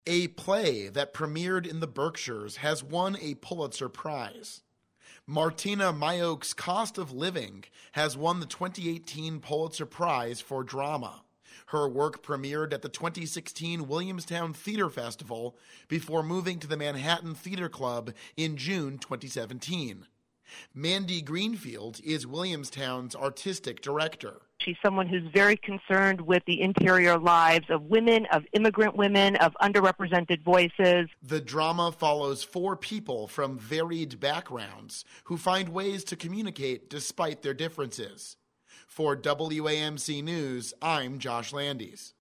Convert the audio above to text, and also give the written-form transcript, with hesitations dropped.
A play that premiered in the Berkshires has won a Pulitzer Prize. Martina Mayock's Cost of Living has won the 2018 Pulitzer Prize for Drama. Her work premiered at the 2016 Williamstown Theater Festival before moving to the Manhattan Theater Club in June 2017. Mandy Greenfield is Williamstown's artistic director. She's someone who's very concerned with the interior lives of women, of immigrant women, of underrepresented voices. The drama follows 4 people from varied backgrounds who find ways to communicate despite their differences. For WAMC News, I'm Josh Landis.